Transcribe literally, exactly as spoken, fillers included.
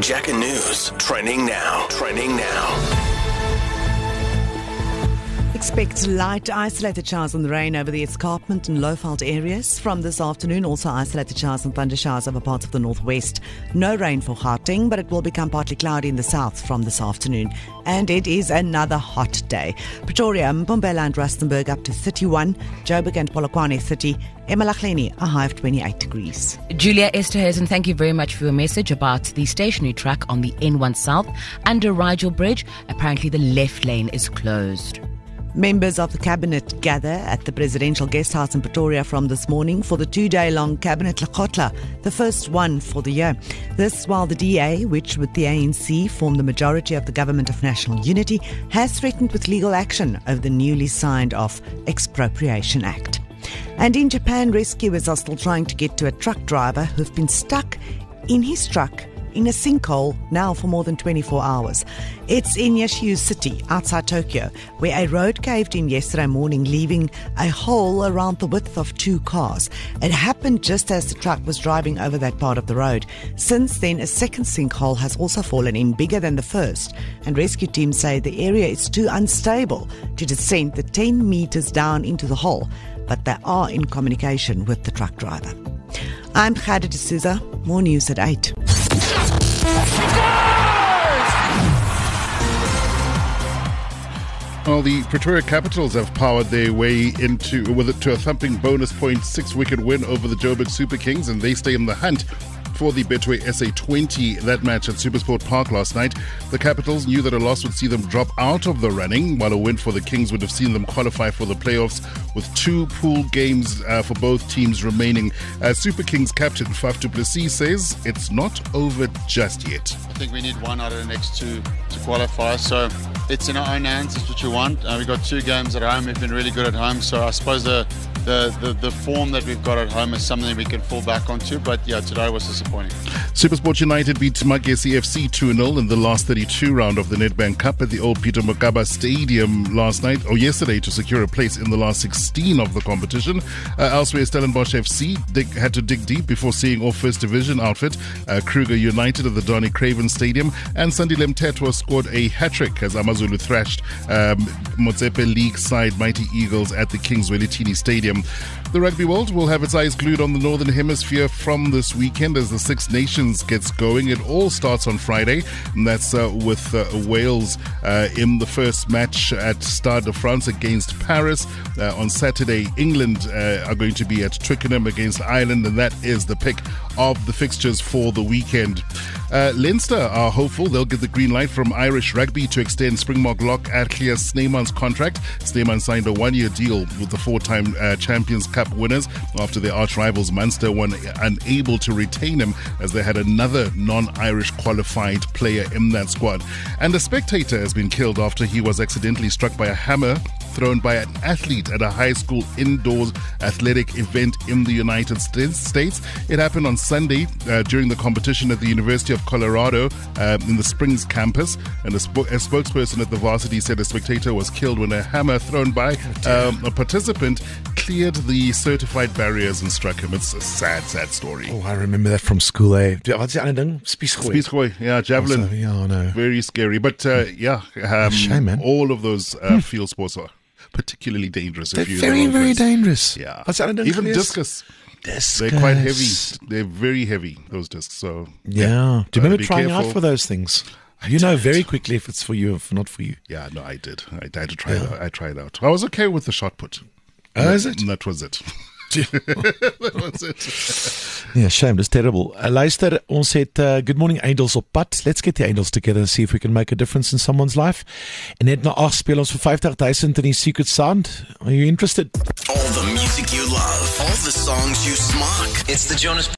Jacket News. Trending now. Trending now. Expect light isolated showers and rain over the escarpment and low-veld areas. From this afternoon, also isolated showers and thunder showers over parts of the northwest. No rain for Gauteng, but it will become partly cloudy in the south from this afternoon. And it is another hot day. Pretoria, Mbombela and Rustenburg up to thirty-one. Joburg and Polokwane thirty. eMalahleni, a high of twenty-eight degrees. Julia Esterhuizen, thank you very much for your message about the stationary track on the N one South under Rigel Bridge. Apparently the left lane is closed. Members of the Cabinet gather at the Presidential Guest House in Pretoria from this morning for the two-day-long Cabinet Lekgotla, the first one for the year. This while the D A, which with the A N C form the majority of the Government of National Unity, has threatened with legal action over the newly signed off Expropriation Act. And in Japan, rescuers are still trying to get to a truck driver who's been stuck in his truck in a sinkhole now for more than twenty-four hours. It's in Yashio City, outside Tokyo, where a road caved in yesterday morning, leaving a hole around the width of two cars. It happened just as the truck was driving over that part of the road. Since then, a second sinkhole has also fallen in, bigger than the first, and rescue teams say the area is too unstable to descend the ten meters down into the hole, but they are in communication with the truck driver. I'm Khadija D'Souza. More news at eight. Well, the Pretoria Capitals have powered their way into with it to a thumping bonus point six wicket win over the Joburg Super Kings, and they stay in the hunt for the Betway S A twenty. That match at Supersport Park last night. The Capitals knew that a loss would see them drop out of the running, while a win for the Kings would have seen them qualify for the playoffs, with two pool games uh, for both teams remaining. Uh, Super Kings captain Faf du Plessis says it's not over just yet. I think we need one out of the next two to qualify, so it's in our own hands. It's what you want. Uh, we've got two games at home. We've been really good at home, so I suppose the The, the, the form that we've got at home is something we can fall back onto, but yeah, today was disappointing. Supersport United beat Magesi F C two nil in the last thirty-two round of the Nedbank Cup at the old Peter Mokaba Stadium last night, or yesterday, to secure a place in the last sixteen of the competition. Uh, elsewhere, Stellenbosch F C dig, had to dig deep before seeing off First Division outfit uh, Kruger United at the Donny Craven Stadium, and Sandile Mthethwa scored a hat-trick as AmaZulu thrashed um, Motsepe League side Mighty Eagles at the Kings Welitini Stadium. The rugby world will have its eyes glued on the Northern Hemisphere from this weekend as the Six Nations gets going. It all starts on Friday, and that's uh, with uh, Wales uh, in the first match at Stade de France against Paris. Uh, on Saturday, England uh, are going to be at Twickenham against Ireland, and that is the pick of the fixtures for the weekend. Uh, Leinster are hopeful they'll get the green light from Irish Rugby to extend Springbok lock Atlia Snyman's contract. Snyman signed a one-year deal with the four-time uh, Champions Cup winners after their arch-rivals Munster were unable to retain him as they had another non-Irish qualified player in that squad. And a spectator has been killed after he was accidentally struck by a hammer thrown by an athlete at a high school indoors athletic event in the United States. It happened on Sunday uh, during the competition at the University of Colorado uh, in the Springs campus, and a, sp- a spokesperson at the varsity said a spectator was killed when a hammer thrown by um, a participant cleared the certified barriers and struck him. It's a sad, sad story. Oh, I remember that from school, eh? What's the other thing? Spiesgooi. Spiesgooi, yeah, javelin. Also, yeah, I know. Very scary. But uh, yeah, um, shame, man. All of those uh, field sports are particularly dangerous. They're if you very, very dangerous. Yeah. What's the other thing? Even discus. Discus. They're quite heavy. They're very heavy, those discs. So yeah. yeah. Do you remember uh, trying careful. out for those things? I you did. know very quickly if it's for you or if not for you. Yeah, no, I did. I had to try it out. I tried it out. I was okay with the shot put. Oh, is it? And that was it. That was it. Yeah, shame. That's terrible. Uh, luister, ons het uh, Good Morning Angels op pad. Let's get the angels together and see if we can make a difference in someone's life. En net na agt speel ons vir fifty thousand in die Secret Sound. Are you interested? All the music you love. All the songs you smock. It's the Jonas